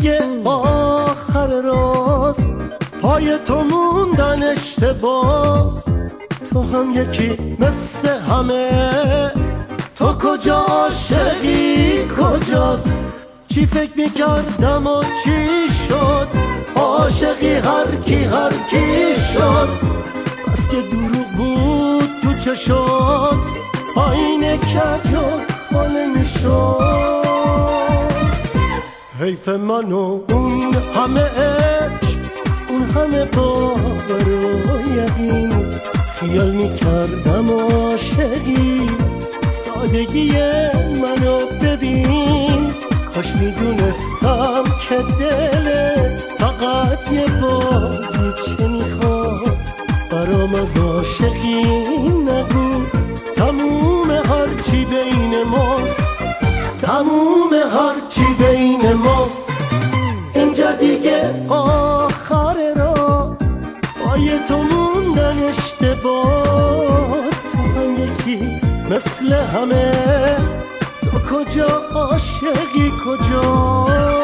دیگه آخر راست، پای تو موندن اشتباه. تو هم یکی مثل همه، تو کجا عاشقی کجاست؟ چی فکر میکردم و چی شد؟ عاشقی هر کی شد. بس که دروغ بود تو چشات، آینه کج و خاله میشد. حیف من و اون همه عشق، اون همه باور و یقین. خیال میکردم عاشقی، سادگی منو ببین. کاش میدونستم که دلت فقط یه باری چه میخواد. برام از عاشقی نگو، تموم هرچی بین ما، تموم هرچی بین ما. اینجا دیگه آخر راست، پای تو موندن اشتباست. تو هم یکی مثل همه، تو کجا عاشقی کجاست؟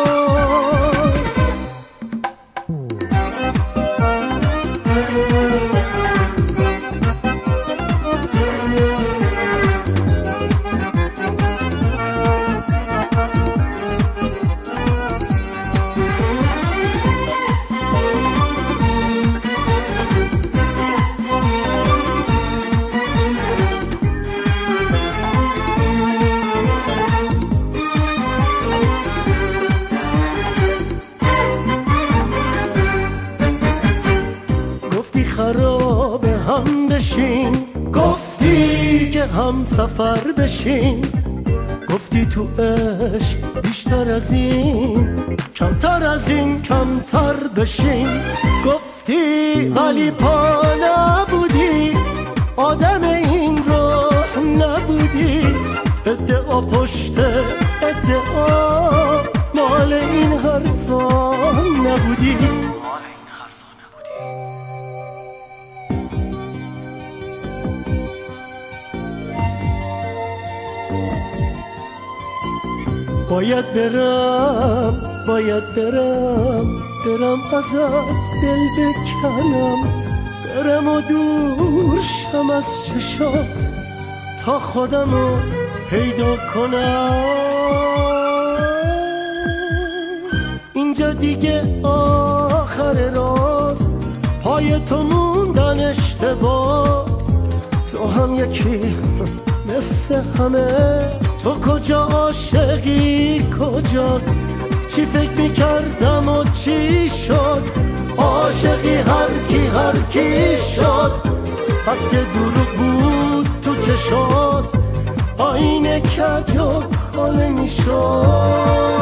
خراب هم بشین، گفتی که هم سفر بشین. گفتی تو عشق بیشتر از این، کمتر از این کمتر بشین. گفتی ولی پا نبودی، آدم این رو نبودی. ادعا پشت ادعا، مال این حرفا نبودی. باید برم ازت دل بکنم. برم و دور شم از چشات، تا خودمو پیدا کنم. اینجا دیگه آخر راست، پای تو موندن اشتباه. تو هم یکی مثل همه، تو کجا عاشقی کجاست؟ چی فکر میکردم و چی شد؟ عاشقی هر کی شد. پس که دروغ بود تو چشات، آینه کج و خاله میشد.